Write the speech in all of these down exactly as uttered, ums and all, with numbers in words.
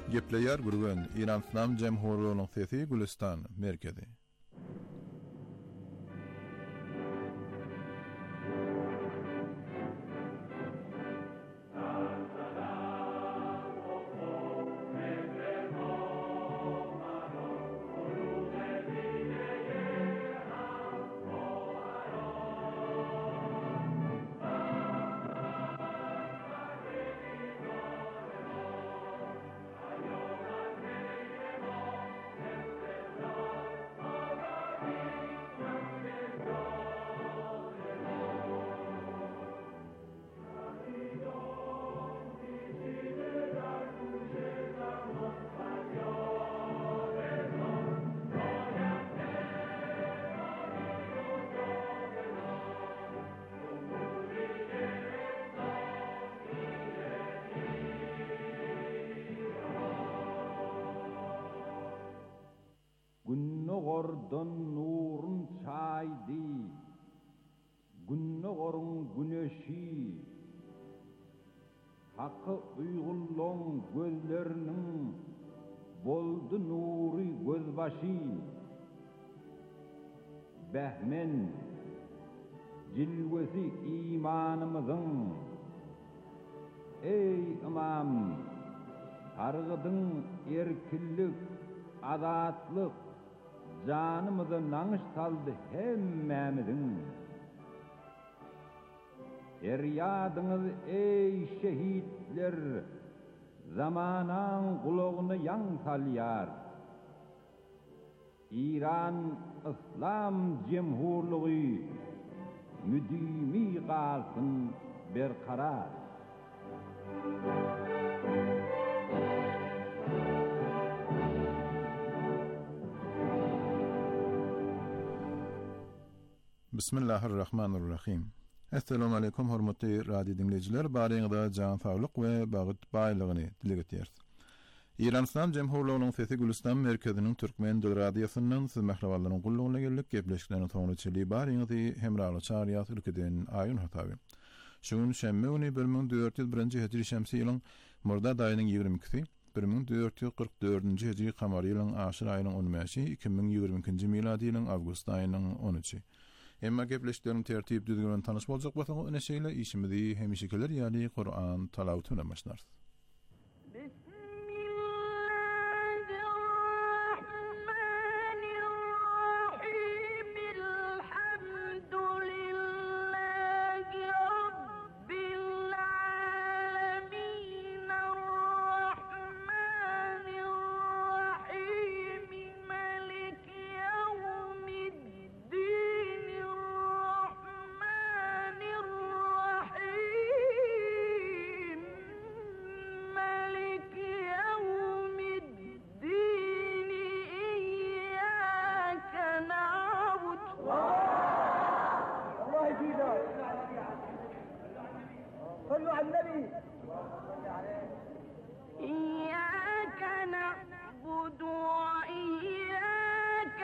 Gepleyer gurgun İran İslam Cemhuriyeti'nin sesi Gülistan merkezi. Günnogordan nurun çaydı, günnogorun güneşi, hakkı uygulluğun gözlerinin boldu nuri gözbaşı. Behmen, cilvesi imanımızın, ey imam, targıdın erkillik, adatlık, canımızı nanış saldı hemmemizin. Feryadınız ey şehitler, zamanan kulağını yan salyar. İran İslam Cemhurluğu müdimi kalsın berkarar. Bismillahirrahmanirrahim. Assalamu alaykum hormatly radio dinleyijiler. Baryňyzda jan saglyk we bagyt baýlygyny dile getirýäris. İran İslam Cemhuriyeti'nin sesi Gülistan merkeziniň türkmen dil radiosynyň siz mähraballaryň gullugyna geldik gepleşikleriniň soňuçyly baryňyzy hemraly çarýat ülkeden aýyn hataby. Şuň şemme güni bir ming dört ýüz birinji hijri şemsi ýylyň Murdad aýynyň ýigirmi ikisi, bir ming dört ýüz kırk dördünji hijri kamary ýylyň aşyr aýynyň on beşi, iki ming ýigirminkinji miladi ýylyň awgust aýynyň on üçi. Emma gepleşikleriniň tertip düzgün tanyş boljak bolsaň ene şeýle işimizi hemişekeler ýaly Qur'an talawatyna başlarys. صلوا على النبي. إياك نعبد وإياك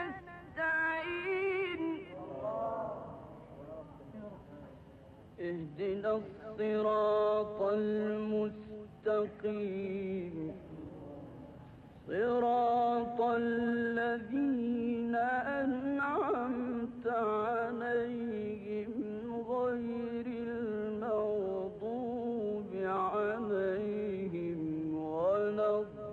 نستعين اهدنا الصراط المستقيم صراط الذين أنعمت عليهم غير المغضوب عليهم ولا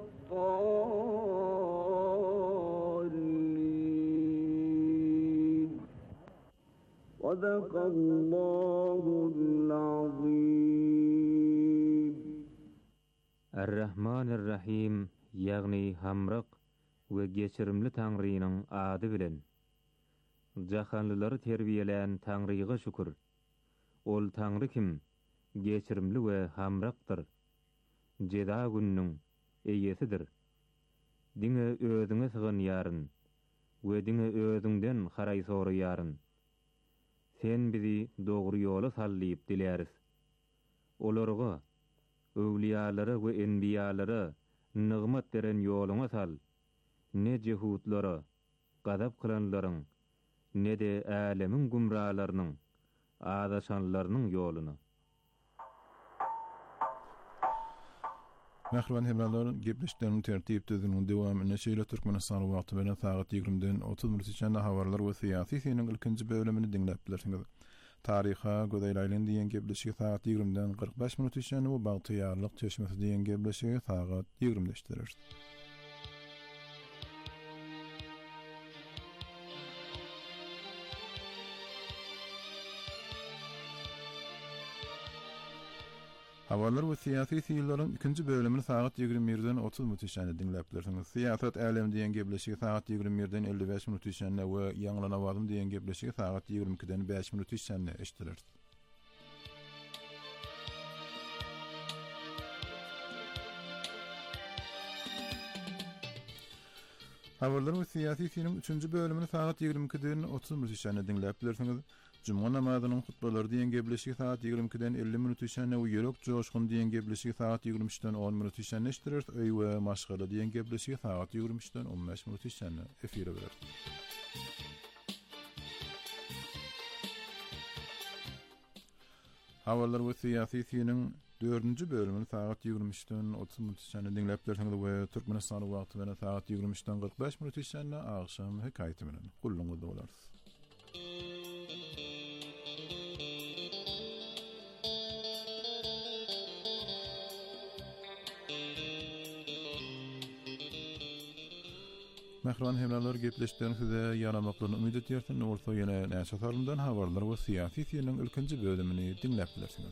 الضالين. صدق الله العظيم. الرحمن الرحيم ýagny hamrak we geçirimli Taňrynyň ady bilen. Jahanlylary terbiýelen Taňryga şükür. Ol Taňry kim? Geçirimli we hamrakdyr. Jeda günüň eýesidir. Diňe özüňe syganýaryn we diňe özüňden haraý soraýaryn. Sen bizi dogry ýola sallyp diläris. Olarga, öwliýalary we enbiýalary nygmat beren ýoluňa sal. Ne jehudlara, gadap kılanlaryň, ne de älemiň gumralarynyň, adaşanlarynyň ýoluny. Mähriban hemralar gepleşiklerinin tertip düzünün dewamyny şeýle Türkmenistan wagty bilen saat ýygrymydan otuz minut içinde habarlar we syýasy seniň ilkinji bölümini dinläp bilersiňiz. Taryha Godaýlaýlan diýen gepleşik saat ýygrymdan kırk beş minut içinde we bagtyýarlyk çeşmesi diýen gepleşik saat ýygrymda işledir. Habarlar we syýasy syýyllaryň ikinji bölümini saat ýygrimi birden otuz minut içinde dinläp bilersiňiz. Syýasat älim diýen gepleşigi saat ýygrimi birden elli beş minut içinde we ýaňlana wadym diýen gepleşigi saat ýygrimi ikiden beş minut içinde eşdiler. Habarlar we syýasy syýynyň üçünji bölümini saat ýygrimi ikiden otuz minut içinde dinläp bilersiňiz. Cuma namazynyň hutbalary diýen gepleşigi saat ýygrimi ikiden elli minut içinde we ýörek joşgun diýen gepleşigi saat ýygrimi üçden on minut içinde eşdiler. Öý we maşgala diýen gepleşigi saat ýygrimi üçden on beş minut içinde efire berer. Habarlar we syýasy syýynyň dördünji bölümini saat ýygrimi üçden otuz minut içinde dinläp bilersiňiz we Türkmenistan wagty bilen saat ýygrimi üçden kırk beş minut içinde akşam hekaýaty bilen gulluňyzda bolarsyz. Mähriban hemralar gepleşiklerini size ýaramaklaryny umyt etýärsin. Olsa ýene näçe sarlymdan habarlar we syýasy syýynyň ilkinji bölümini dinläp bilersiňiz.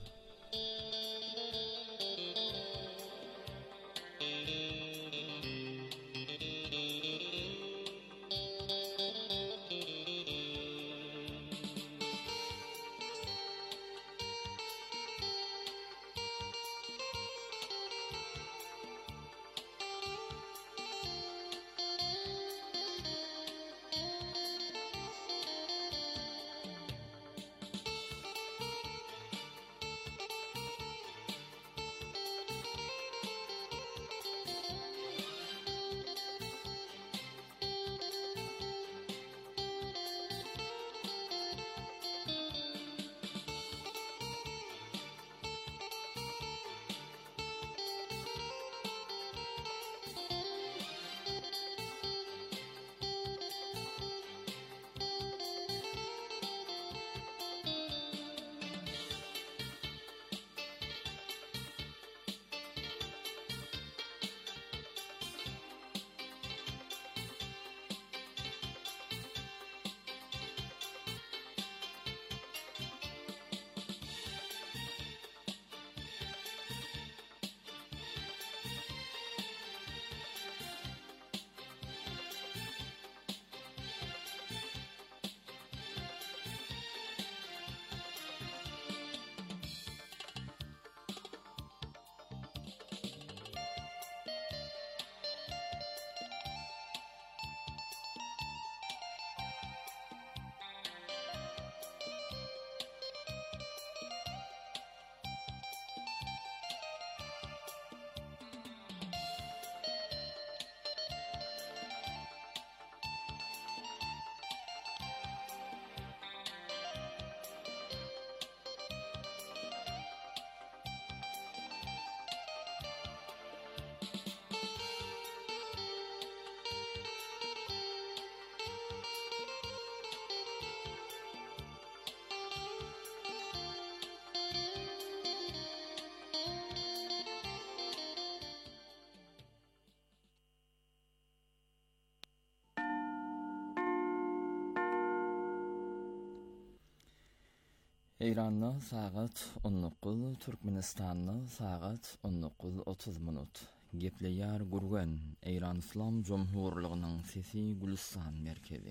İran'da saat on dokuz, Türkmenistan'da saat on dokuz otuz minut. Gepleýär gurgan İran İslam Cumhurluğunyň sesi Gülistan merkezi.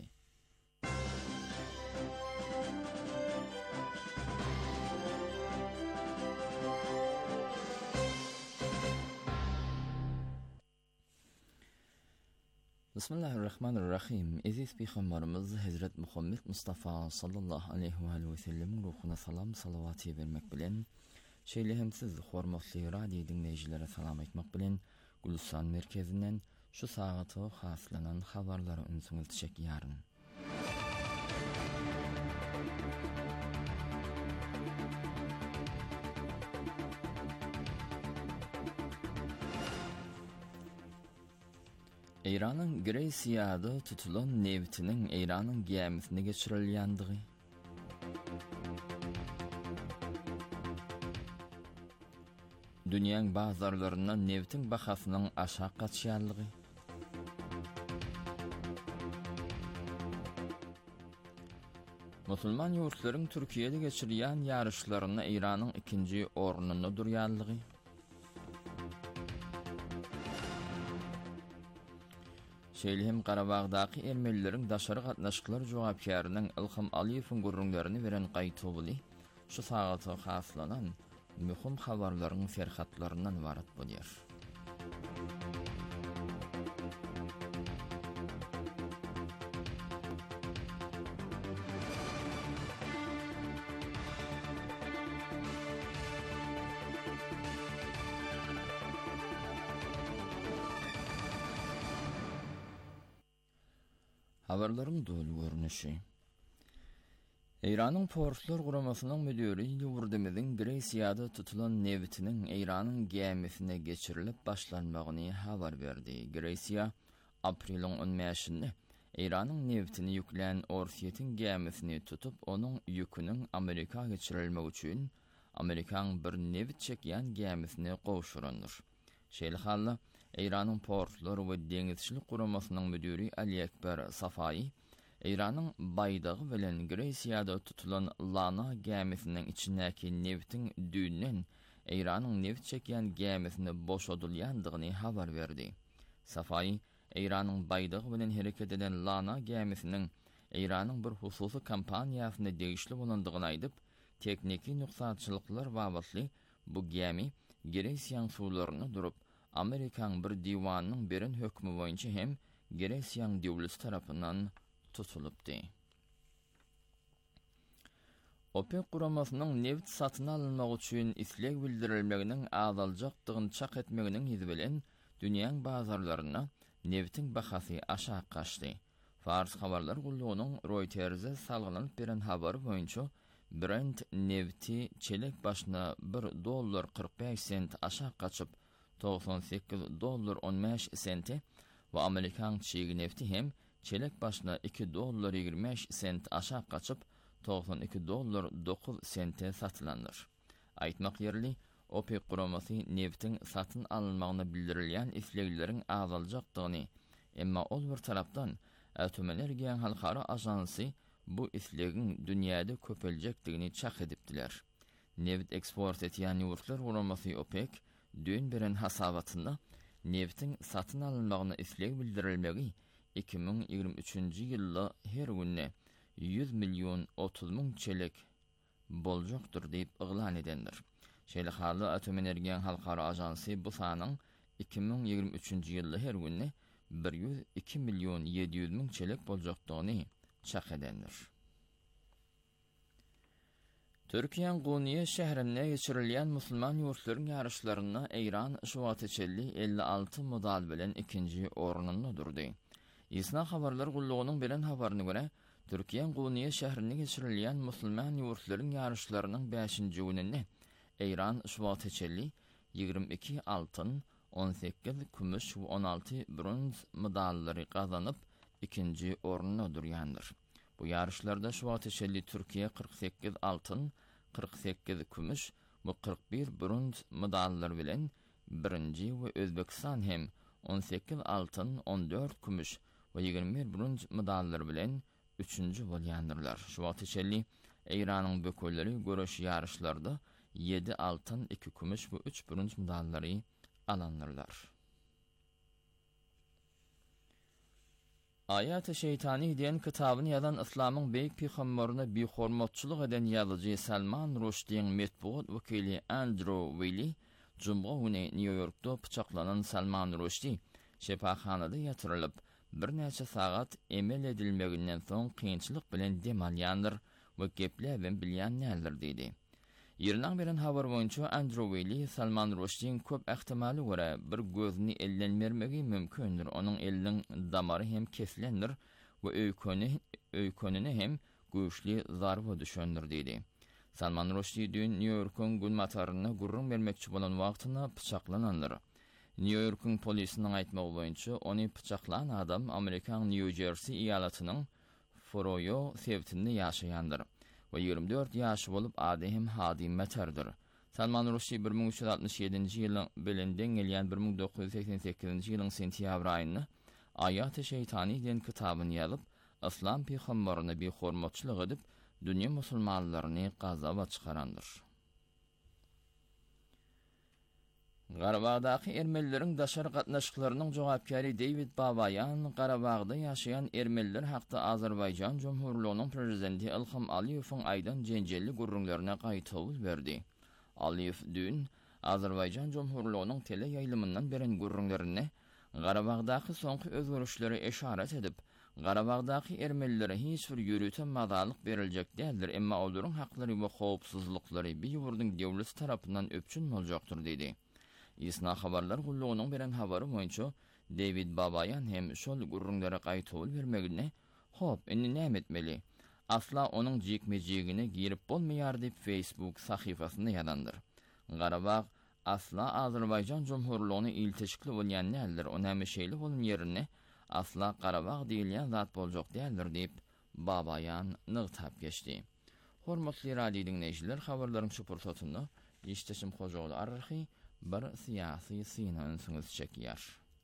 Bismillahirrahmanirrahim. Aziz Peygamberimiz Hazret Muhammed Mustafa sallallahu aleyhi ve sellem ruhuna salam salawaty bermek bilen şeýle hem siz hormatly radio dinleýijilere salam etmek bilen Gülistan merkezinden şu sagaty haslanan habarlary ünsüňizçek ýaryn. Eýranyň Greýsiýada tutulan neftiniň Eýranyň gemisine geçirilýänligi. Dünýäň bazarlaryna neftin bahasynyň aşağı gaçýanlygy. Musulman ýurtlaryň Türkiýede geçirilýän ýarışlaryna Eýranyň ikinji ornuny durýanlygy. Şeýlehem Garabagdaky ermenileriň daşary gatnaşyklar jogapkarynyň Ilham Aliýewiň gurrunlaryny beren gaýtawly şu sagata haslanan mühim habarlaryň ferhatlaryndan ibaret bolýar. Habarlaryň dolu görnüşi. Eýranyň Portlar Guramasynyň müdiri ýurdumyzyň Greýsiýada tutulan neftiniň Eýranyň gemisine geçirilip başlanmagyny habar berdi. Greýsiýa aprelyň on beşinde Eýranyň neftini ýüklen Orsiýetiň gemisini tutup onuň ýüküniň Amerika geçirilmegi üçin Amerikaň bir neft çekýän gemisini gowşurandyr. Şeýle halla Eýranyň Portlar we Deňizçilik Guramasynyň müdiri Ali Ekber Safai Eýranyň baýdagy bilen Greýsiýada tutulan Lana gemisiniň içindäki neftiň düýünden Eýranyň neft çekýän gemisini boşadylýandygyny habar berdi. Safai Eýranyň baýdagy bilen hereket eden Lana gemisiniň Eýranyň bir hususy kampaniýasyna degişli bolandygyny aýdyp, tekniki nuksatçylyklar babatly bu gemi Greýsiýanyň suwlaryna durup Amerikaň bir diwanynyň beren hökmü boýunça hem Greýsiýanyň döwleti tarapyndan tutulupdy. OPEC guramasynyň neft satyn alynmagy üçin isleg bildirilmeginiň azaljakdygyny çak etmeginiň ýüzü bilen dünýäň bazarlaryna neftiň bahasy aşağı gaçdy. Fars habarlar gullugynyň Reuters'e salgynyp beren habary boýunça Brent nefti çelek başyna bir dollar kırk beş sent aşağı gaçyp doksan sekiz dollar on beş senti we Amerikan çygy nefti hem çelek başyna iki dollar ýigirme beş sent aşağı gaçyp doksan iki dollar dokuz sente satylandyr. Aýtmak ýerli, OPEC guramasy neftiň satyn alynmagyna bildirilýän islegleriň azaljakdygyny, emma ol bir tarapdan Atom Energiýa Halkara Ajansy bu islegiň dünýäde köpeljekdigini çak edipdiler. Neft eksport etýän ýurtlar guramasy OPEC dün beren hasabatynda neftiň satyn alynmagyna isleg bildirilmegi iki bin ýygrimi üçinji ýylda her günne yüz milyon otuz ming çelek boljakdyr diýip yglan edendir. Şeýle hally Atom Energiýa Halkara Ajansy bu sanyň iki bin ýygrimi üçinji ýylda her günne bir yüz iki milyon yedi yüz ming çelek boljakdygyny çak edendir. Türkiýanyň Guniýe şäherinde geçirilýän musulman ýurtlaryň ýarışlaryna Eýran şuwatyçelli elli alty medal bilen ikinji ornuny durdy. İsna habarlar gullugynyň beren habaryna görä, Türkiýanyň Guniýe şäherinde geçirilýän musulman ýurtlaryň ýarışlarynyň beşinji gününde Eýran şuwatyçelli ýygrimi iki altyn, on sekiz kümüş we on alty bronz medallary gazanyp ikinji ornuny durýandyr. Bu ýarışlarda şuwatyçelli Türkiýe kırk sekiz altyn, kırk sekiz kümüş we kırk bir bronz medallar bilen birinji we Özbekistan hem on sekiz altyn, on dört kümüş we ýygrimi bir bronz medallar bilen üçünji bolýandyrlar. Şuwatyçelli Eýranyň bökelleri göreş ýarışlarda yedi altyn, iki kümüş we üç bronz medallary alanlarlar. Ayat-ı Şeytani diyen kitabını yazan İslam'ın beýik peýgamberine beýhormatçylyk eden ýazyjy Salman Rushdieň metbuat wekili Andrew Willey Jumga güni New York'da pyçaklanan Salman Rushdie şepahanada ýatyrylyp bir näçe sagat emel edilmeginden soň kynçylyk bilen dem alýandyr we gepler bilen bilýän näler diýdi. Ýerden beren habar boýunça Andrew Willey Salman Rushdieň köp ähtimaly görä bir gözüni ellenmermegi mümkindir. Onuň eliniň damary hem kesilendir we öýköni öýkönüne hem güýçli zarba düşendir diýdi. Salman Rushdie dün New York'un gün mataryna gurrun bermekçi bolan wagtyna pyçaklanandyr. New York'un polisinin aýtmagy boýunça onu pyçaklan adam Amerikan New Jersey ýalatynyň Foroyo sebtinde ýaşaýandyr we ýygrimi dört ýaşy bolup adem Hadim Meterdir. Salman Rushdie bir ming üç ýüz altymyş ýedinji ýylyň belinden gelýän bir ming dokuz ýüz seksen sekizinji ýylyň sentýabr aýyny Ayat-ı Şeytani diýen kitabyny ýazyp, İslam peýgamberini bir hormatçylyk edip, dünýä musulmanlaryny gazaba çykarandyr. Garabagdaky ermenilerin daşar gatnaşyklarynyň jogapkary David Babayan Garabagda ýaşaýan ermeniler hakda Azerbaýjan Jumhurlygynyň prezidenti Ilham Aliýewiň aýdan jenjelli gurrunlaryna gaýtawy berdi. Aliýew dün Azerbaýjan Jumhurlygynyň tele ýaýlymyndan beren gurrunlaryny Garabagdaky soňky özgörüşleri eşaret edip, Garabagdaky ermenilere hiç bir ýürüten madalyk beriljek däldir, emma olaryň haklary we howpsuzlyklary bir ýurdyň döwleti tarapyndan öpçün boljakdyr dedi. Isna habarlar gullugynyň beren habary boýunça David Babayan hem şol gurrunlara gaýtawy bermegine hop indi näme etmeli? Asla onun jikmejigini girip bolmaýar diýip Facebook sahyfasynda ýazandyr. Garabag asla Azerbaýjan Jumhurlygyny ilteşikli bolýan nädir? O näme şeýle bolan ýerine asla Garabag diýilýän zat boljak däldir diýip Babayan nygtap geçdi. Hormatly radio dinleýijiler, habarlaryň şu pursatyny Ýeşdeşim Hojaoğlu arhy bir syýasy syna öňsüňiz çekýär.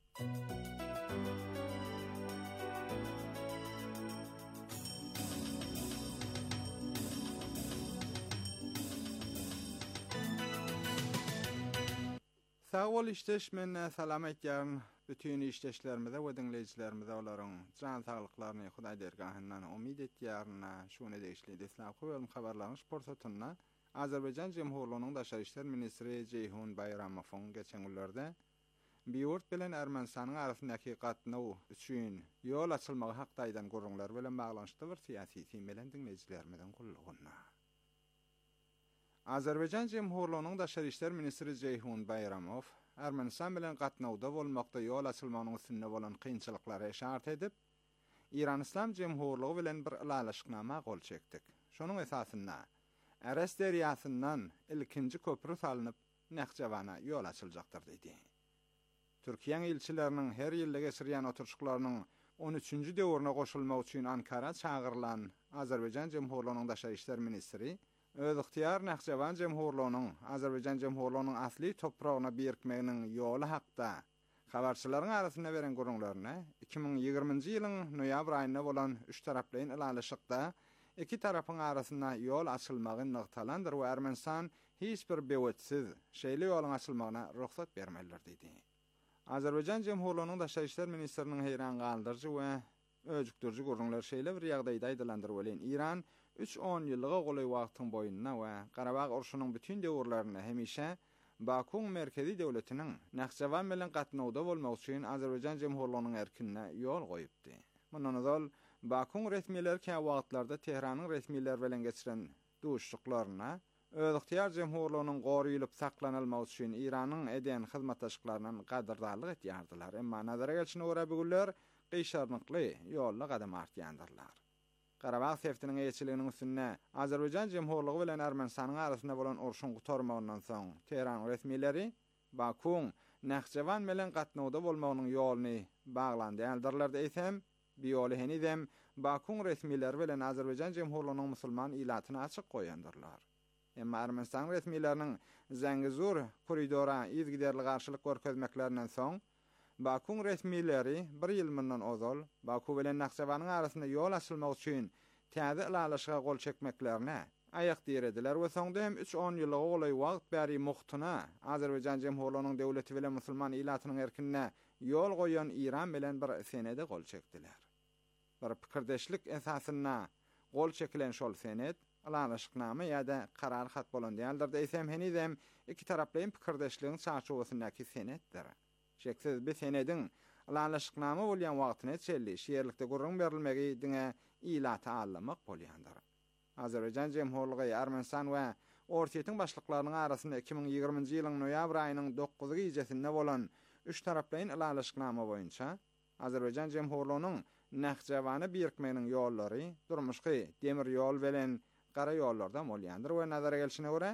Sağ ol işteş, men salam etýän bütün işteşlerimize we dinleýijilerimize olaryň jan saglyklaryny Hudaý dergahyndan umyt etýärna şuny deýişli desnap goýalym habarlaryň sportsatyna Azerbaýjan Jumhurlygynyň daşary işler ministri Ceyhun Bayramowyň geçen günlerde Biýurt bilen Ermenistanyň arasyndaky gatnaw üçin ýol açylmagy hakda aýdan gurrunlar bilen baglanşykda bir syýasy film bilen dinleýijilerimizden gullugyna. Azerbaýjan Jumhurlygynyň daşary işler ministri Ceyhun Bayramow Ermenistan bilen gatnawda bolmakda ýol açylmagynyň üstünde bolan kynçylyklary eşaret edip, İran İslam Jumhurlygy bilen bir ilalaşyknama gol çekdik. Şonuň esasynda Aras deriýasyndan ilkinji köprü salynyp Nähçewana ýol açyljakdyr dedi. Türkiýe ilçileriniň her ýylda geçirýän oturşyklarynyň on üçünji döwrüne goşulmak üçin Ankara çağırılan Azerbaýjan Jumhurlygynyň daşary işler ministri öz ixtiyar Nähçewan Jumhurlygynyň Azerbaýjan Jumhurlygynyň asly topragyna berkmeginiň ýoly hakda habarçylaryň arasynda beren gurrunlaryna iki ming ýygrymynjy ýylyň noýabr aýyna bolan üç taraplyň ilalaşykda iki tarapyň arasynda ýol açylmagy nygtalandyr we Ermenistan hiç bir bewetsiz şeýle ýoluň açylmagyna ruhsat bermelidir dedi. Azerbaýjan Jumhurlygynyň daşary işler ministriniň heýran galdyrjy we öjükdirji gurrunlar şeýle bir ýagdaýda aýdylandyr bilen İran üç on ýyllyga golay wagtyň boýundan we Garabag urşunyň bütün döwürlerini hemişe Bakuň merkezi döwletiniň Nähçewan bilen gatnawda bolmak üçin Azerbaýjan Jumhurlygynyň erkinine ýol goýupdy. Mundan öňe Bakuň resmiýetleri kä wagtlarda Tehranyň resmiýetleri bilen geçiren duşuşlyklaryna öz ixtiyar Jumhurlygynyň goruýulyp saklanylmagy üçin Iranyň eden hyzmatdaşlyklarynyň gadyrdarlyk etýärdiler. Emma nazara gelişine görä bu günler gyşarnykly ýolly gadam artýandyrlar. Garabag seftiniň eýçiliginiň üstünde Azerbaýjan Jumhurlygy bilen Ermenistanyň arasynda bolan urşuň gutarmagyndan soň Tehran resmiýetleri Bakuň Nähçewan bilen gatnawda bolmagynyň ýolyny baglandyrdylar diýsem, bu ýoly henizem Bakuň resmiýetleri bilen Azerbaýjan Jumhurlygynyň musulman ilatyny açyk goýandyrlar. Emma Ermenistan resmiýetleriniň Zangezur koridora ýyzgiderli garşylyk görkezmeklerinden soň Bakuň resmiýetleri bir ýyl mundan ozal Baku bilen Nähçewanyň arasynda ýol açylmak üçin täze ilalaşyga gol çekmeklerine aýak dirediler we soňda hem üç on ýyllyga golay wagt bäri muhtuna Azerbaýjan Jumhurlygynyň döwleti bilen musulman ilatynyň erkinine ýol goýan İran bilen bir senede gol çekdiler. Bir pikirdeşlik esasynda gol çekilen şol senet ilalaşyknama ýa-da karar hat bolan däldir diýsem henizem iki taraplyň pikirdeşligiň çarşowasyndaky senetdir. Şeksiz bir senedin ilalaşyknama bolýan wagtyny çelli şeýerlikde gurrun berilmegi diňe ilaty allamak bolýandyr. Azerbaýjan Jumhurlygy Ermenistan we Ortiýetiň başlyklarynyň arasynda iki ming ýygrymynjy ýylyň noýabr aýynyň dokuzy gecesinde bolan üç taraplyň ilalaşyknama boýunça Azerbaýjan Jumhurlygynyň Nähçewany berkmeginiň ýollary durmuşky demir ýol bilen gara ýollardan bolýandyr we nazara gelişine görä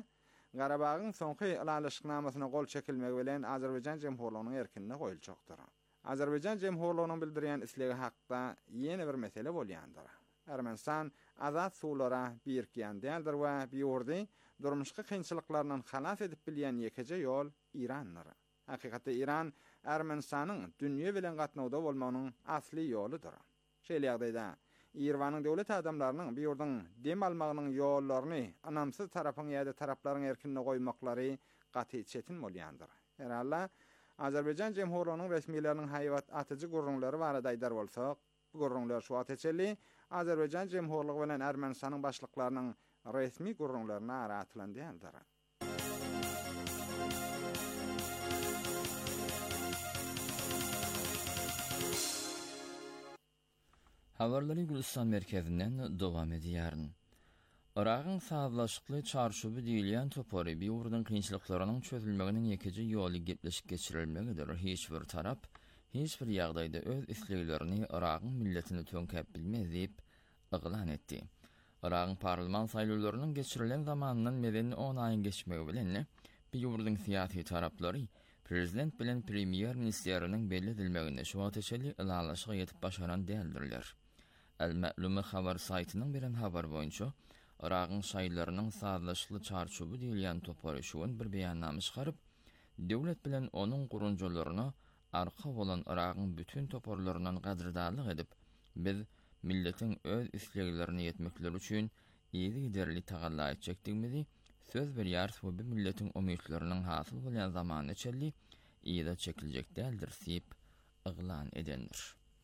Garabağın soňky ýalaşyknamasyna gol çekilmegi bilen Azerbaýjan Jemhurlygynyň erkinine goýuljakdyr. Azerbaýjan Jemhurlygynyň bildirýän islegi hakda ýene bir mesele bolýandyr. Ermenistan azat suwlara birikýän däldir we bu ýurdy durmuşky kynçylyklarynyň halas edip bilýän ýekeje ýol Irandyr. Hakykatda Iran Ermenistanyň dünýe bilen gatnawda bolmagynyň asly ýoludyr. Şeýle ýagdaýda İrwanyň döwlet adamlarynyň bu ýurdyň dem almagynyň ýollaryny anamsyz tarapyň ýa-da taraplaryň erkinine goýmaklary gaty çetin bolýandyr. Herhalde Azerbaýjan Jemhurlygynyň resmiýetleriniň haýwat atyjy gurrunlary barada aýdar bolsak, bu gurrunlar şu ateçeli Azerbaýjan Jemhurlygy bilen Ermenistanyň başlyklarynyň resmi gurrunlaryna aratylan däldir. Habarları Gülistan merkezinden dowam edýäryn. Iraqyň sazlaşykly çarşuby diýilýän topory bir ýurdun kynçylyklarynyň çözülmeginiň ýekeje ýoly gepleşip geçirilmegidir. Hiç bir tarap, hiç bir ýagdaýda öz isleglerini Iraqyň milletini tönkäp bilmez diýip yglan etdi. Iraqyň parlament saýlawlarynyň geçirilen zamanynyň medeni on aýyn geçmegi bilen bir ýurdun syýasy taraplary prezident bilen premier ministeriniň belli edilmegine şu ateşeli ılalaşyga ýetip başaran däldirler. El-Ma'lume habar saytynyň beren habar boýunça Iraqyň şaýlarynyň sazlaşykly çarşuby diýilýän topory şuwun bir beýannama çykaryp, döwlet bilen onuň gurunjalaryna arka bolan Iraqyň bütün toporlaryndan gadrdarlyk edip, biz milletiň öz isleglerini ýetmekleri üçin ýygy giderli tagalla etjekdigimizi söz berýär we bu milletiň umytlarynyň hasyl bolan zamany çelli ýa-da çekiljek däldir diýip yglan edendir.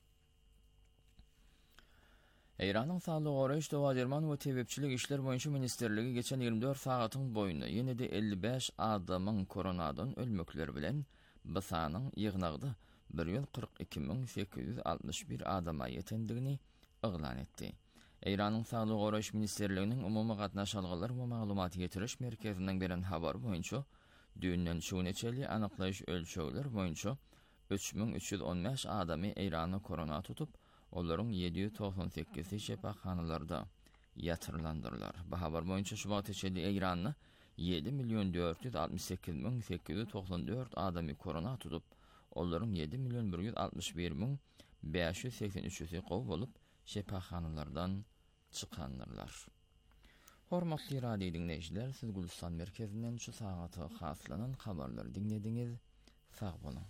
Eýranyň Saglyk Goraýyş Dawaderman we Tebepçilik işler boýunça ministerligi geçen ýygrimi dört sagatyň boýunda ýene-de elli beş adamyň koronadan ölmekleri bilen bu sanyň ýygnagda bir ýüz kırk iki bin sekiz yüz altmış bir adama ýetendigini yglan etdi. Eýranyň Saglyk Goraýyş ministerliginiň umumy gatnaşalgylar we maglumat ýetiriş merkezinden beren habar boýunça düýünden şu neçeli anyklaýyş ölçegler boýunça üç bin üç yüz on beş adamy Eýranyň korona tutup, olaryň ýedi yüz toksan sekizi şepaxanalarda ýatyrlandyrlar. Bu habar boýunça şu wagtçyly Eýranyň yedi milyon dört yüz altmış sekiz bin sekiz yüz toksan dört adamy korona tutup, olaryň yedi milyon bir yüz altmış bir bin beş yüz seksen üçi gowy bolup şepaxanalardan çykandylar. Hormatly radio dinleýijiler, siz Gülistan merkezinden şu sagaty haslanan habarlary dinlediňiz. Sag bolun.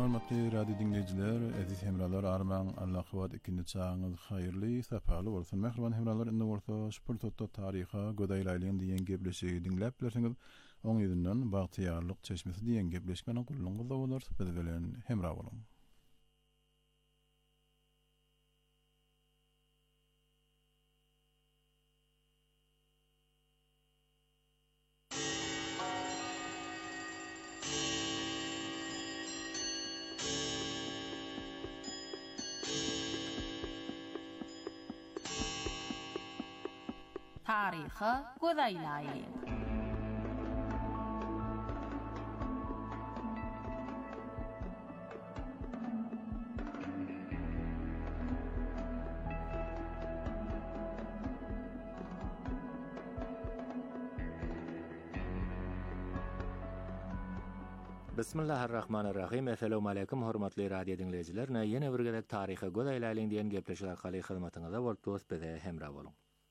Hormatly radio dinleyiciler, aziz hemralar, arman Allah kıvat ikinci çağınız hayırlı, sapalı olsun. Mehriban hemralar, indi orta şpırtotto tariha, godaylaylığın diyen gebleşi dinlep bilersiniz. on yüzünden Bahtiyarlık Çeşmesi diyen gebleşmenin kulluğunuzda olur. Bedegelen hemra olun. Tarixi Godaylaýly. Bismillahirrahmanirrahim. Assalamu alaykum hormatly radio dinleyijiler. Näme bir gedek taryhy Godaylaýlyň diýen gepleşik arkaly hyzmatyňyza bolupdys bize hemra boluň.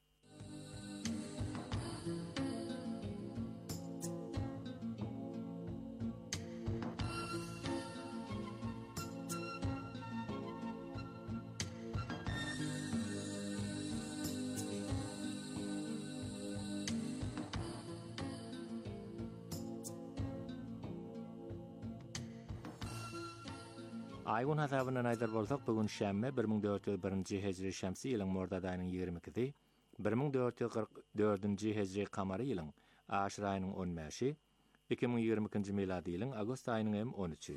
Aygun hasabyna aýdar bolsak, bugun şämme bir ming dört ýüz birinji hejri şämsi ýylyň Mordad aýynyň ýigrimikisi, bir ming dört ýüz kırk dördünji hejri kamary ýylyň Aşyr aýynyň on beşi, iki ming ýigrimiki miladi ýylyň Agost aýynyň on üçi.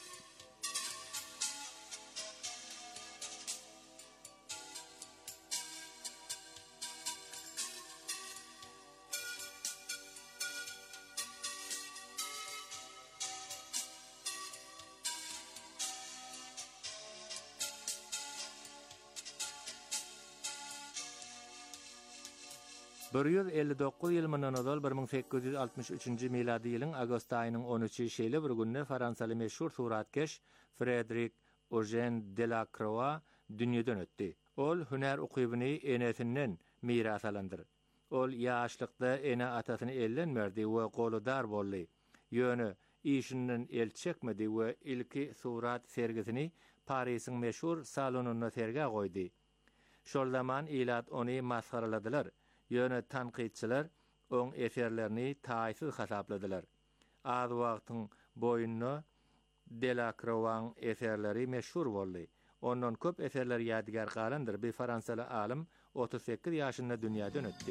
bir yüz elli dokuz ýyl mundan ozal bir ming sekiz yüz altmış üçinji miladi ýylyň Agost aýynyň on üçi şeýle bir günde Fransaly meşhur suratkeş Frédéric Eugène Delacroix dünýeden ötdi. Ol hüner ukybyny enesinden miras alandyr. Ol ýaşlykda ene atasyny ellenmerdi we goludar boldy. Ýöne işinden el çekmedi we ilki surat sergisini Parysyň meşhur salonyna serge goýdy. Şol zaman ilat ony masgaraladylar. Ýöne tanqidçiler oň eserlerini taýsyz hasapladylar. Az wagtyň boýunna Delacroix'ň eserleri meşhur boldy. Ondan köp eserler ýadigar galandyr. Bir Fransaly alim otuz sekiz ýaşynda dünýäden ötdi.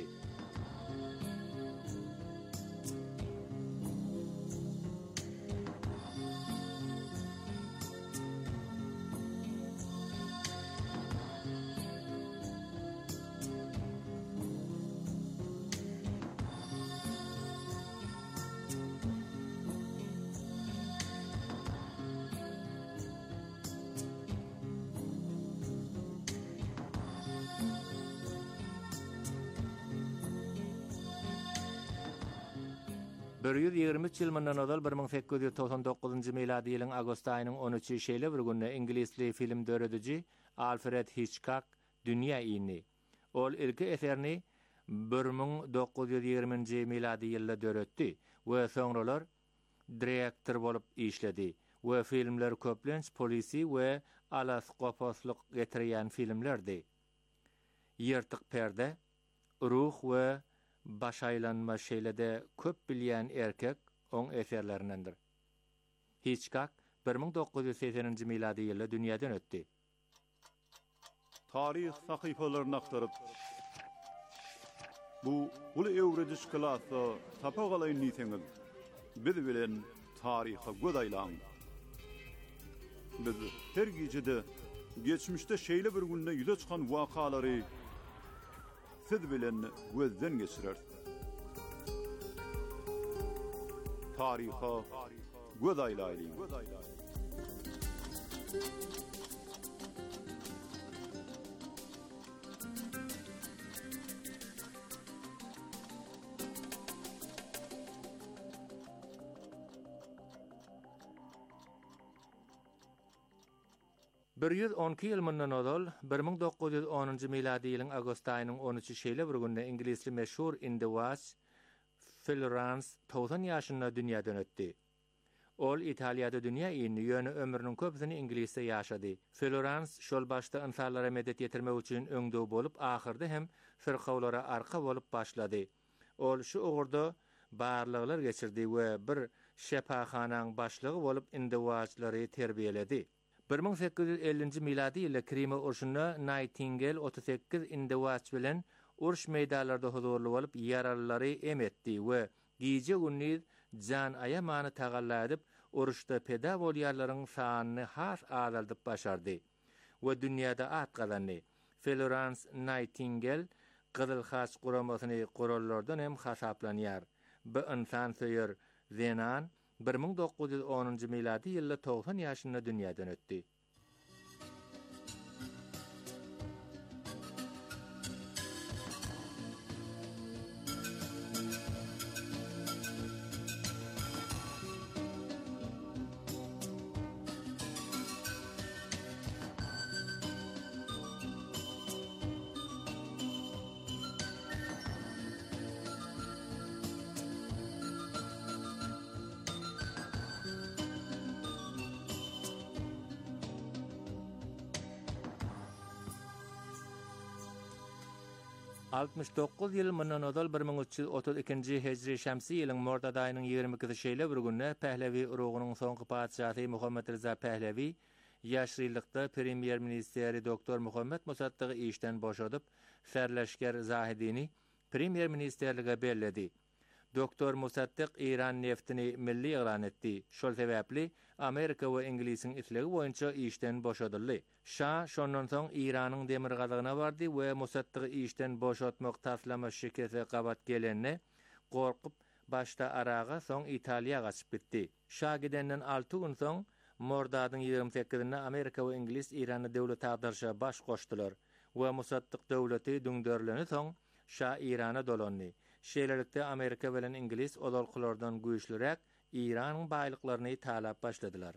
bir yüz ýigrimüç ýyl mundan ozal bir ming sekiz yüz toksan dokuzynji miladi ýylyň Agost aýynyň on üçi şeýle bir günde ingilisli film dörediji Alfred Hitchcock dünýä ýyny. Ol ilki eserini bir ming dokuz yüz ýigriminji miladi ýylda döretdi we soňralar direktor bolup işledi. We filmler köplenç polisi we alaskoposlyk getirýän filmlerdi. Ýertik perde, ruh we başaylanma şeýlede köp bilýän erkek oň eserlerindendir. Hitchcock bir ming dokuz yüz sekseninji miladi ýylda dünýäden ötdi. Tarih sahypalaryny aktaryp bu uly ewrediş klasy tapagalyň niseňiz biz bilen taryha godaylaň. Biz her gejede geçmişde şeýle bir günde ýüze çykan wakalary siz bilen gözden geçirer. Tariha Godaylaýly. bir yüz on iki ýyl mundan ozal bir ming dokuz yüz onunji miladi ýylyň Agost aýynyň on üçi şeýle bir günde ingilisli meşhur In the Watch Phil Rance doksan ýaşynda dünýäden ötdi. Ol Italiýada dünýä ýyny ýöne ömrüniň köpüsini ingilisde ýaşady. Florence şol başda insanlara medet ýetirmek üçin öňdöw bolup, ahyrda hem firkawlara arka bolup başlady. Ol şu ugurda barlyglar geçirdi we bir şepaxanaň başlygy bolup indiwajlary terbiýeledi. bir ming sekiz yüz ellinji miladi ýyly Krima urşunda Nightingale otuz sekiz indiwaj bilen urş meýdanlarynda huzurly bolup ýaralylary emetdi we giýje günniz jan ayamany tagalladyp uruşda peda bolýarlaryň sanyny has azaldyp başardy we dünýäde at gazandy. Florence Nightingale Gyzyl Has guramasyny gurallardan hem hasaplanýar. Bu insan söýür Zenan bir ming dokuz yüz onunji miladi ýylda doksan ýaşynda dünýäden ötdi. altmış dokuz ýyl mundan ödül bir ming üç yüz otuz ikinji hejri şämsi ýylyň Mordad aýynyň ýygrimi ikisi şeýle bir günde Pählevi urugynyň soňky padşahy Muhammed Rıza Pählevi ýaşrylykda premier ministeri doktor Muhammed Musaddygy işden boşadyp Serleşker Zahidini premier ministerlige berledi. Doktor Musaddyk İran neftini milli elan etdi. Şol sebäpli Amerika we Inglisiň islegi boýunça işden boşadyldy. Şa şondan soň İranyň demir gazygyna bardy we Musaddygy işden boşatmak taslama şirketi gabat gelenne gorkup başta Araga soň Italiýa gaçyp gitdi. Şa gidenden alty gün soň Mordadyň ýygrimi sekizinde Amerika we Inglis İrany döwlet agdarşa baş goşdylar we Musaddyk döwleti düňdörleni soň Şa İrana dolandy. Şeýlelikde Amerika bilen Inglis odalkylardan güýçlürek İranyň baýlyklaryny talap başladylar.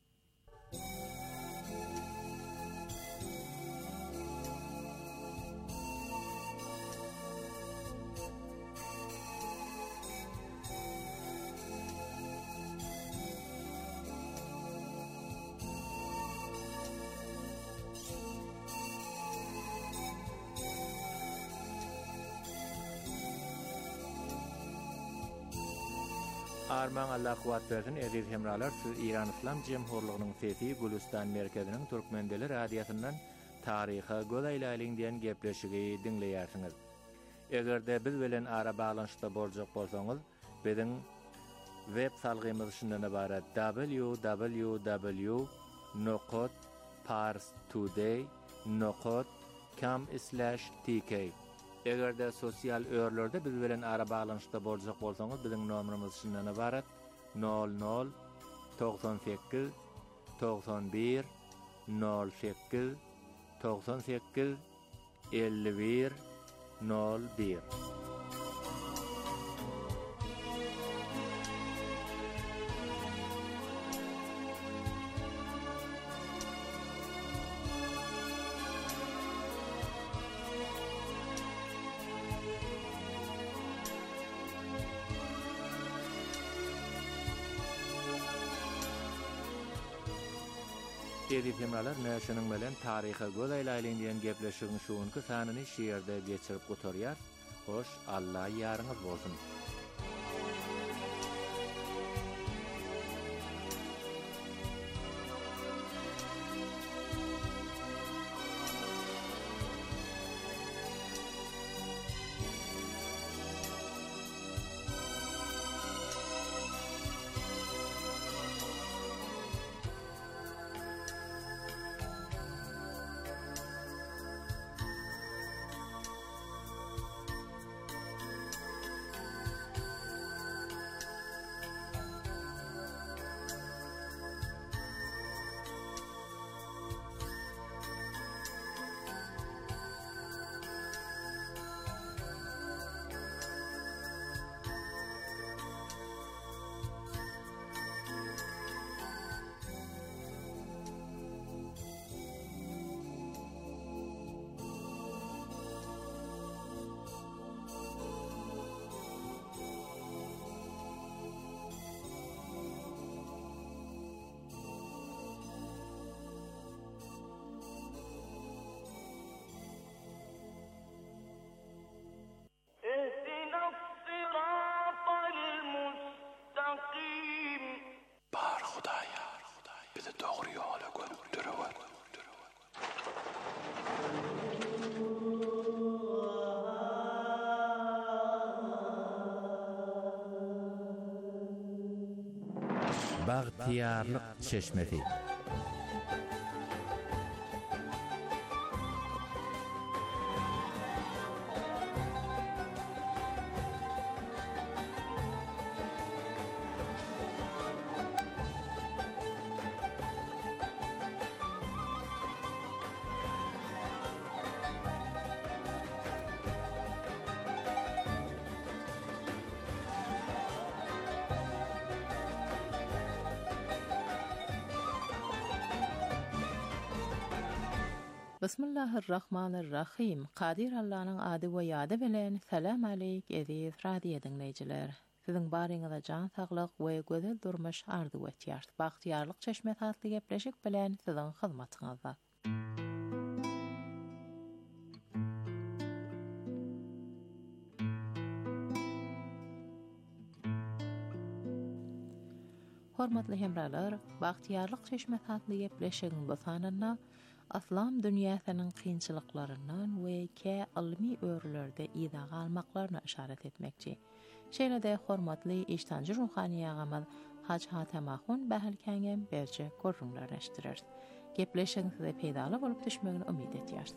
Arman Allah kuwat bersin, eziz hemralar, siz İran İslam Cemhurluğunyň sesi Gülistan merkeziniň Türkmendeli radiýasyndan taryha göz aýlaýlyň diýen gepleşigi dinleýärsiňiz. Egerde biz bilen ara baglanyşda boljak bolsaňyz, biziň web salgymyz şundan ibaret: w w w nokta parstoday nokta com slash t k. Egerde sosial örlerde biz bilen ara baglanyşda boljak bolsaňyz, biziň nomerimiz şundan ibaret: nol nol doksan sekiz doksan bir nol sekiz doksan sekiz elli bir nol bir. Edip hemralar näşenin bilen taryha göz aýlaýlyň diýen gepleşigiň şuňky sanyny şiýerde geçirip gotarýar. Hoş, Allah ýaryňyz bolsun. Baghtiyarlyk çeşmesi. Bismillahirrahmanirrahim. Qadir Allah'ın adı we ýady bilen salam aleyk aziz radio dinleýijiler. Siziň baryňyza jan saglyk we gözel durmuş ardy etýär. Baghtiyarlyk çeşme tatly gepleşik bilen siziň hyzmatyňyzda. Hormatly hemralar, baghtiyarlyk çeşme tatly gepleşigiň bu sanana Aslam dünýäsiniň kynçylyklaryndan we ke ilmi örlerde ýa galmaklaryna işaret etmekçi. Şeýle-de hormatly iştanjy ruhany ýagamyz Haç Hatemahun bähelkäňem berje görüňlerleşdirer. Gepleşigiň size peýdaly bolup düşmegini umyt etýärs.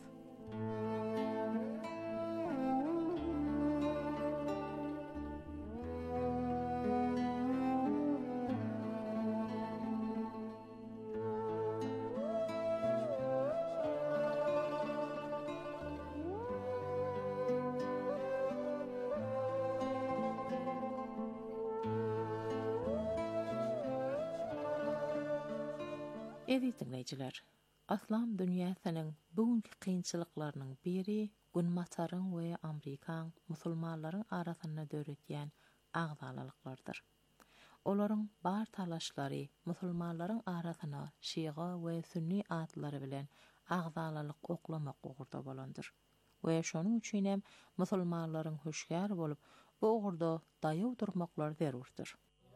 Eziz dinleyijiler, Aslam dünýäsiniň bugünkü kynçylyklarynyň biri Günmataryň we Amerikaň musulmanlaryň arasyna döretýän agzalyklardyr. Olaryň bar talaşlary musulmanlaryň arasyna Şiğa we Sünni atlary bilen agzalyk oklamak ugurda bolandyr. We şonuň üçin hem musulmanlaryň hoşgär bolup bu ugurda daýaw durmaklar zerurdyr.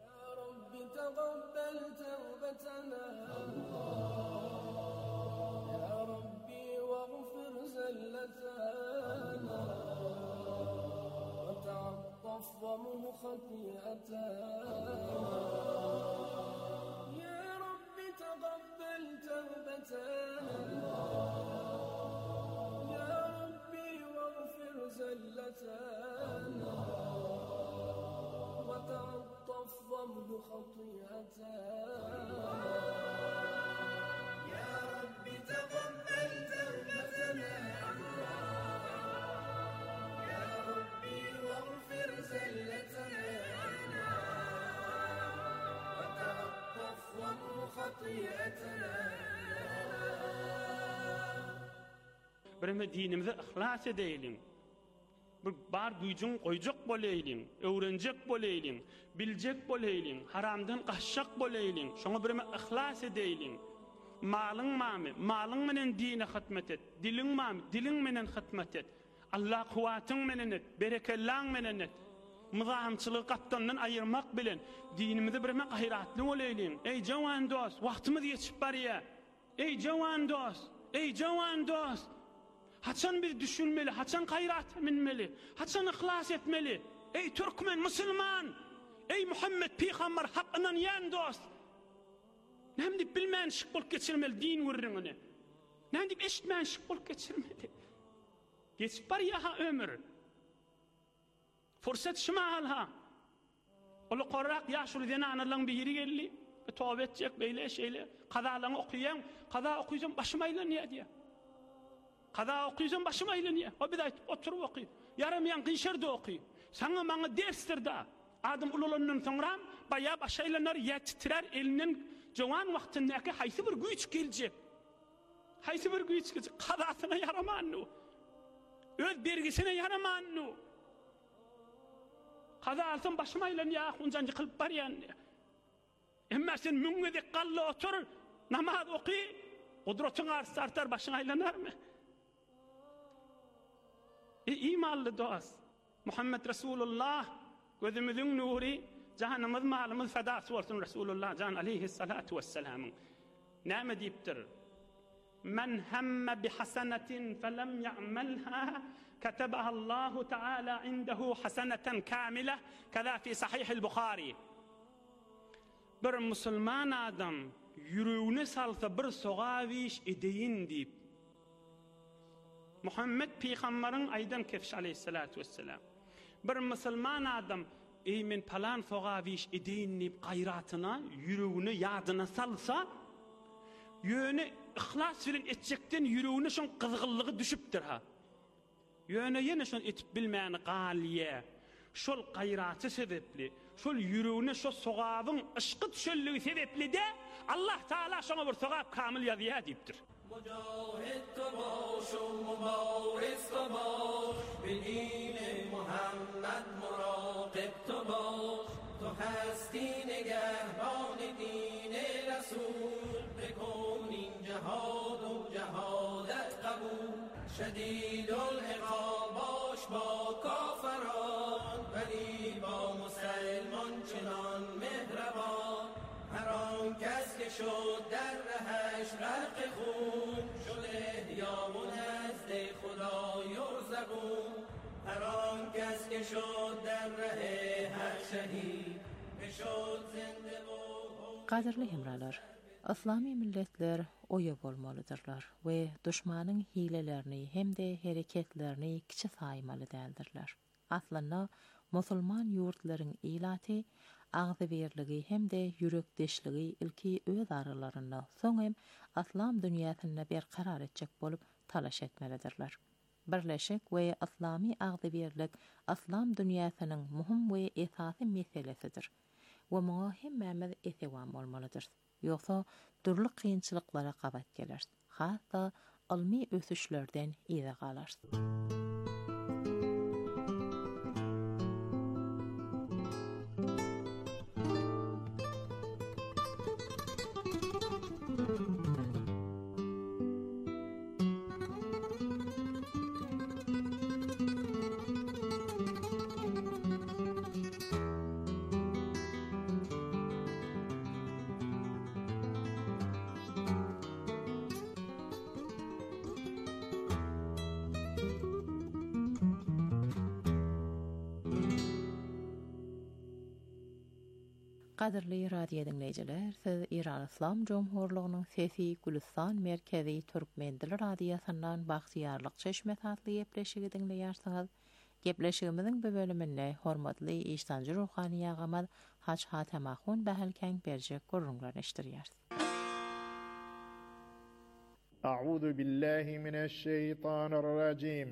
وتعطفهم خطيئتنا يا رب تقبل توبتنا يا ربي واغفر زلتنا وتعطفهم خطيئتنا يا رب تقبل توبتنا Birime dinimize ihlas edeýin. Bir bar güýjüň goýjak boleýin, öwrenjek boleýin, biljek boleýin, haramdan gaçjak boleýin. Şoňa birime ihlas edeýin. Malyň mamy, malyň menen dine hyzmat et. Diliň mamy, diliň menen hyzmat et. Allah kuwatyň menen et, berekellaň menen et. Mızahımçılığı qattandan ayırmak bilen dinimizi birime gaýratly boleýin. Ey jawan dost, wagtymyz ýetip barýar. Ey jawan dost, ey jawan dost. Haçan biz düşünmeli, haçan gaýrat minmeli, haçan ihlas etmeli. Ey türkmen, musulman, ey Muhammed peýgamber hakynyň ýan dost. Näme dip bilmän şyk bolup geçirmeli din wurruňyny. Näme dip eşitmän şyk bolup geçirmeli. Geçip barýar ha ömür. Fursat şumalha. Olu qoraq ýaşuly dene analyň biri geldi. Tawba etjek beýle şeýle. Qazalaň okuýan, qaza okuýsan başyma aýlanýar diýär. Qaza okuýsan başyma aýlanýar. O bir aýtyp oturup okuý. Yaramayan qyşyrda okuý. Saňa maňa dersdirde. Adam ululandan soňra baýa başaýlanar ýetitirer elinden jowan wagtyndaky haýsy bir güýç geljek. Haýsy bir güýç geljek. Qazasyna yaramandy. Öz bergisine yaramandy. Qaza alsam başyma aýlanýar, hunjan ýykylyp barýan. Emma sen müňe galla otur, namaz okuy, gudratyň artar, başyň aýlanarmy? Ey imanly dost, Muhammed Resulullah gözümüzün nuri, canımız malımız fedası olsun Resulullah can aleyhissalatu vesselam. Näme diýipdir? Men hemme bi hasenetin felem ya'melha كتبها الله تعالى عنده حسنة كاملة كذا في صحيح البخاري. bir musulman adam yüreğine salsa bir soğaviş edeyin deyip Muhammed Peygamberin aydan kefş aleyhissalatu vesselam bir musulman adam ey men palan soğaviş edeyin deyip gayratına yüreğine yadına salsa yöne ihlas bilen etjekten yüreğine şon kızgınlığı düşüpdir ha. Yöne yine şon etip bilmeyen galiye, şol gayratı sebepli, şol yüreğine şol soğabın ışkı düşüllüğü sebepli de Allah Teala şona bir soğab kamil yazıya deyiptir. Mücahid baş o mübariz baş bilin Muhammed muraqib baş tu hasti nigahban din Resul bekon in jihad و جهادت قبول شدید العقاب باش با کافران ولی با مسلمان چنان مهربان هر آن کس که شد در رهش غرق خون شده احیا و نزد خدای و زبون هر آن کس که شد در ره هر شهید بشد زنده و Qadirli hemralar, İslami milletler oya bolmalıdırlar ve düşmanın hilelerini hem de hareketlerini kiçi saymalı däldirler. Aslında musulman yurtların ilati ağzı berligi hem de yürekdeşligi ilki öz aralarında soň hem İslam dünýäsinde berkarar etjek bolup talaş etmelidirler. Birleşik ve İslami ağzı berlik İslam dünýäsiniň muhim ve esasy meselesidir. Ve muňa hemmemiz etewam bolmalydyr. Yoksa durly kynçylyklara gabat geler. Hatda ilmi ösüşlerden ýa galar. Qadirli radio dinleyijiler, siz İran İslam Jomhurlugynyň Sesi Gülistan Merkezi Türkmen Dili Radiosundan bagtyarlyk çeşme tatly gepleşigi dinleýärsiňiz. Gepleşigimiziň bu bölüminde hormatly iştanjy ruhani ýagamaz Haç Hatemahun Bahalkan berjek gurrunlar eşdirýär. A'udhu billahi mineşşeytanirracim.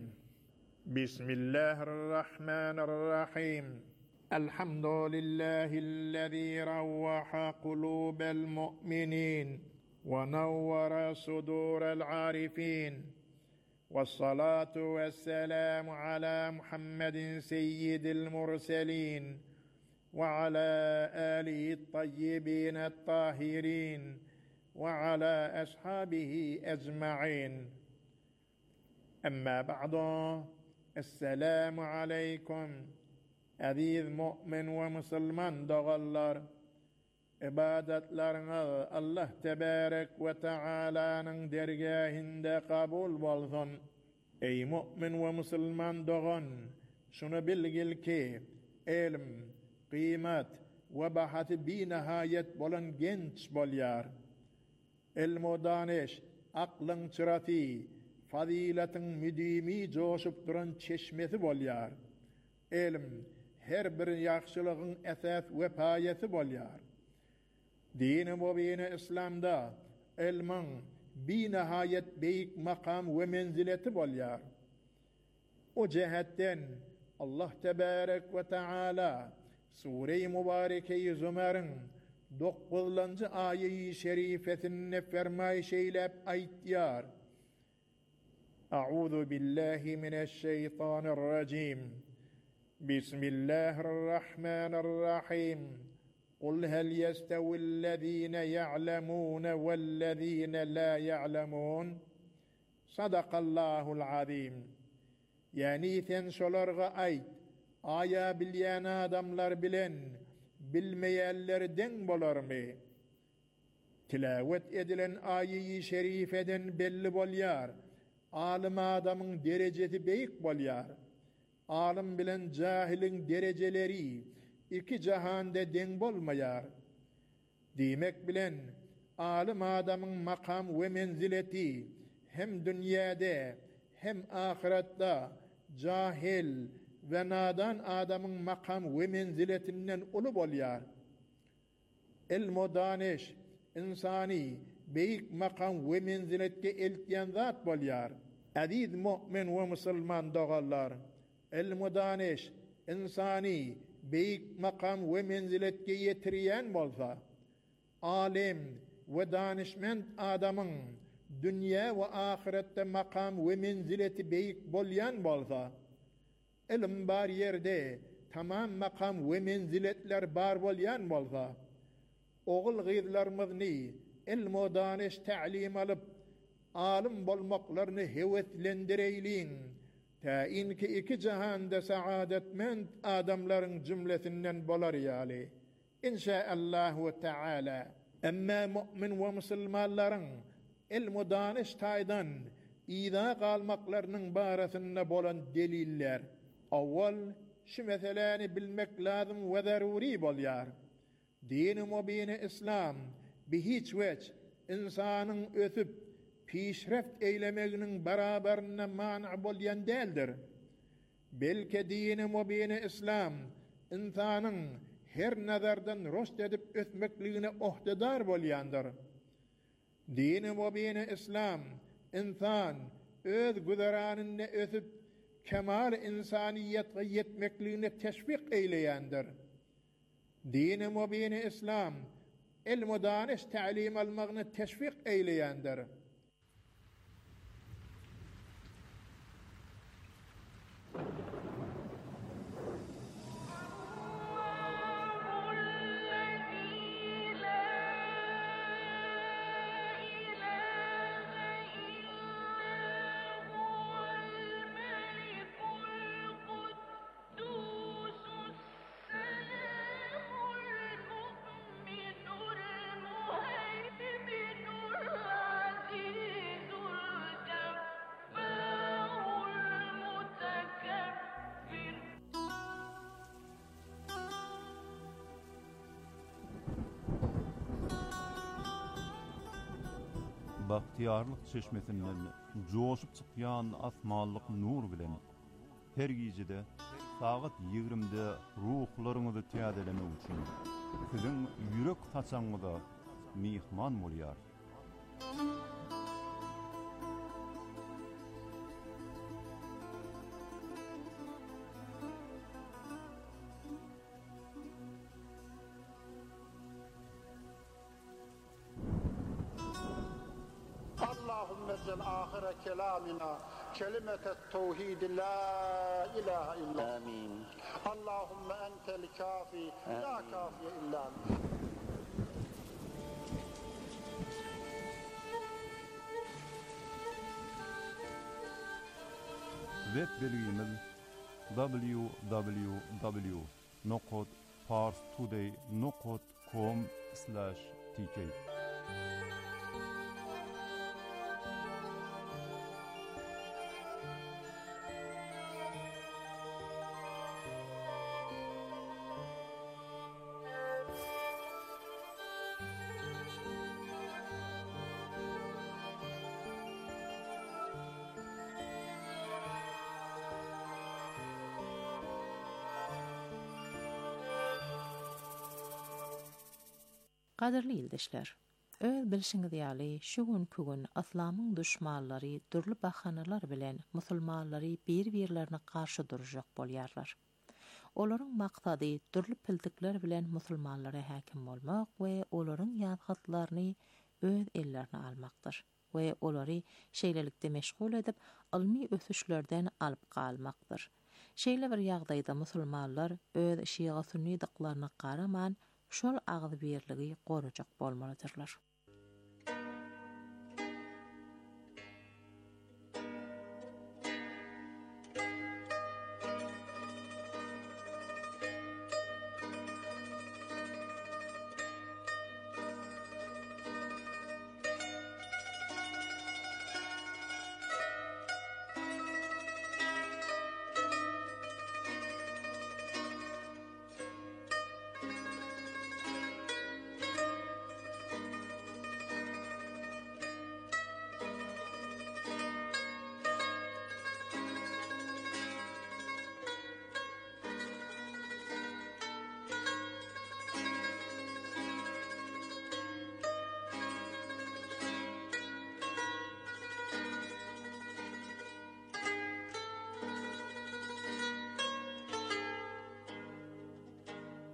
Bismillahirrahmanirrahim. الحمد لله الذي روح قلوب المؤمنين ونور صدور العارفين والصلاة والسلام على محمد سيد المرسلين وعلى آله الطيبين الطاهرين وعلى أصحابه أجمعين أما بعد السلام عليكم Aziz mu'min ve musulman dağallar, ibadetleriniz Allah tebarek ve Teala'nın dergahinde kabul bolsun. Ey mu'min ve musulman dağın, şunu bilgil ki, ilm, kıymet ve bahatı bir nihayet bolan genç bolyar. Ilm-u daniş, aklın çırati, faziletin müdimi coşup duran çeşmesi bolyar. Ilm, her bir ýaxşylygyň esas we paýasy bolýar. Dini mubini İslamda ilmiň binihayet beýik makam we menzileti bolýar. O cehetten Allah tebarek ve Teala Sure-i Mübareke-i Zümer'in dokuzuncu ayeyi şerifesinde fermayş eylep aýtýar. A'udhu billahi mineşşeytanirracim. بسم الله الرحمن الرحيم قل هل يستوي الذين يعلمون والذين لا يعلمون صدق الله العظيم يعني sen şolarga aýt aya bilýän adamlar bilen bilmeýänlerden bolarmy tilawet edilen aýy-i şerifeden belli bolýar alim adamyň derejesi beýik bolýar. Alim bilen jahilin dereceleri iki jahanda deň bolmaýar. Demek bilen alim adamın makam ve menzileti hem dünyada hem ahirette cahil ve nadan adamın makam ve menziletinden ulu bolyar. El-Modaniş insani beyik makam ve menziletke eltyen zat bolyar. Aziz mu'min ve musulman doğallar. El-Modaniş insani beyik makam ve menziletke yetiriyen bolsa, alim ve danışment adamın dünya ve ahirette makam ve menzileti beyik bolyan bolsa, ilim bar yerde tamam makam ve menziletler bar bolyan bolsa, oğul gıyızlarımızını el-Modaniş ta'lim alıp alim bolmaklarını hevetlendireyliğin, ta inki iki cihanda saadetmend adamların cümlesinden bolar yali. İnşaallahu Teala. Amma mu'min ve musulmanların el-Modaniş taydan ida kalmaklarının barasında bolan deliller. Awval şu meseleni bilmek lazım ve zaruri bolyar. Din-i mubin-i İslam bi hiç veç insanın ötüp pişreft eylemeginin beraberine mani bolyan değildir. Belki din-i mubin-i İslam insanın her nazardan rost edip ötmekliğine ohdedar bolyandır. Din-i mubin-i İslam insan öz güzeranını ötüp kemal insaniyete yetmekliğine teşvik eyleyendir. Din-i mubin-i İslam el-Modaniş ta'lim almağını teşvik eyleyendir. Bahtiyarlık çeşmesinden coşup çıkyan asmanlık nur bilen her gecede saat yigrimde ruhlarınızı tiyadeleme için sizin yürek taçanıda mihman bolyar. آخر كلامنا كلمة التوحيد لا إله إلا آمين. اللهم أنت الكافي لا كافي إلا أنت. Web bilgimiz w w w nokta pars today nokta com slash t k. Qadirli ildeşler, öz bilşiňiz ýaly şu gün kügün aslamyň düşmanlary dürli bahanalar bilen musulmanlary bir-birlerine karşı durjak bolýarlar. Olaryň maksady dürli piltikler bilen musulmanlara häkim bolmak we olaryň ýazgatlaryny öz ellerine almakdyr we olary şeýlelikde meşgul edip ilmi ösüşlerden alyp galmakdyr. Şeýle bir ýagdaýda musulmanlar öz şiýa sünni dyklaryna garaman şol agzy birligi gorajak bolmalydyrlar.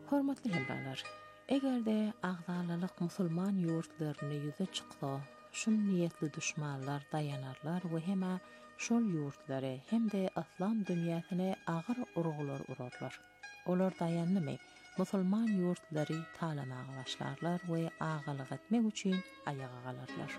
Hormatly hemralar, egerde agzalalyk musulman ýurtlaryny ýüze çyksa, şun niýetli düşmanlar dayanarlar we hema şol ýurtlary hemde islam dünýäsine agyr urgular urarlar. Olar dayanmy musulman ýurtlary talamaga başlarlar we agalyk etmek üçin ayaga galarlar.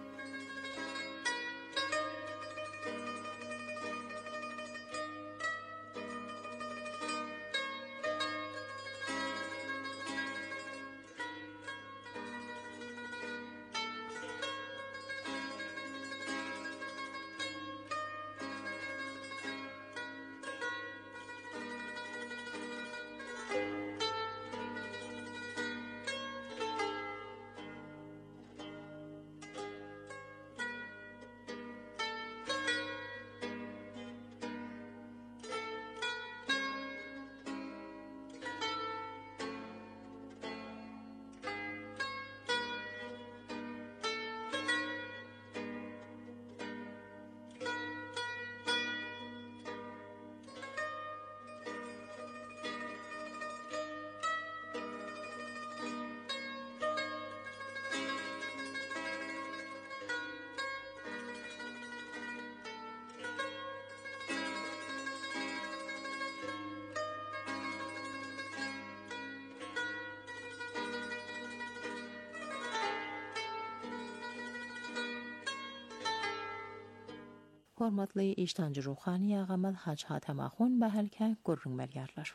Hormatly iştancı ruhani ağamad Hac Hatem Ahun bahalka gurrun mergarlar.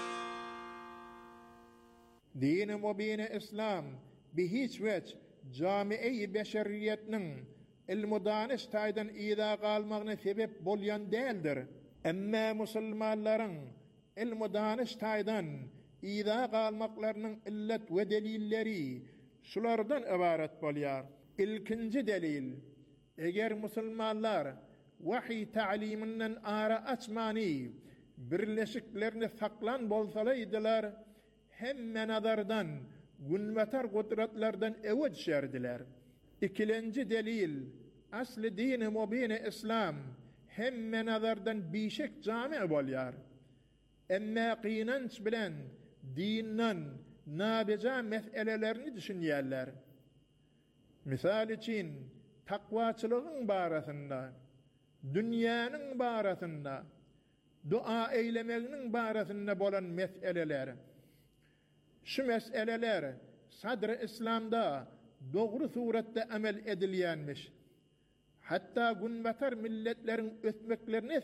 Dini mubini İslam bi hiç veç camiye beşeriyetinin ilmudanış taydan ida qalmağına sebep bolyan değildir. Amma musulmanların ilmudanış taydan ida qalmaqlarının illet ve delilleri şulardan ibaret bolyar. İlkinci delil, eger musulmanlar vahiy ta'liminden ara açmani birleşiklerini saklan bolsalaydılar, hemme nadardan, günmetar kudretlerden eved şerdiler. İkilenci delil, asli dini mubini İslam, hemme nadardan bişek cami bolyar. Emme qinanç bilen dinnan nabeca meselelerini düşünýärler. Misal için, takvaçılığın barasında, dünyanın barasında, dua eylemeginin barasında bolan meseleler. Şu meseleler sadr-ı İslam'da doğru surette amel edilýänmiş. Hatta günbetar milletlerin ötmeklerine